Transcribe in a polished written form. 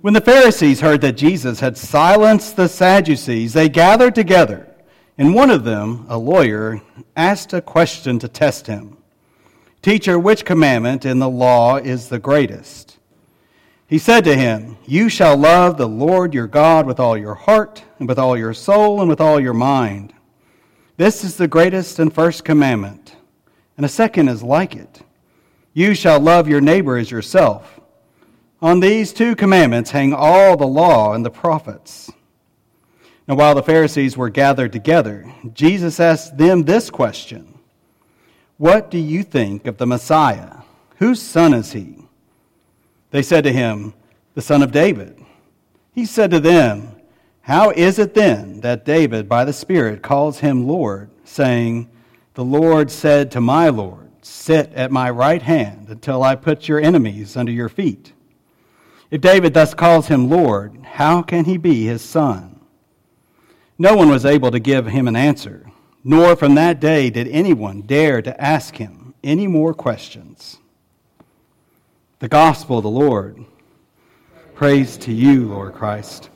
When the Pharisees heard that Jesus had silenced the Sadducees, they gathered together, and one of them, a lawyer, asked a question to test him. "Teacher, which commandment in the law is the greatest?" He said to him, "You shall love the Lord your God with all your heart, and with all your soul, and with all your mind. This is the greatest and first commandment, and a second is like it. You shall love your neighbor as yourself. On these two commandments hang all the law and the prophets." Now, while the Pharisees were gathered together, Jesus asked them this question: "What do you think of the Messiah? Whose son is he?" They said to him, "The son of David." He said to them, "How is it then that David by the Spirit calls him Lord, saying, 'The Lord said to my Lord, sit at my right hand until I put your enemies under your feet'? If David thus calls him Lord, how can he be his son?" No one was able to give him an answer, nor from that day did anyone dare to ask him any more questions. The Gospel of the Lord. Praise to you, Lord Christ.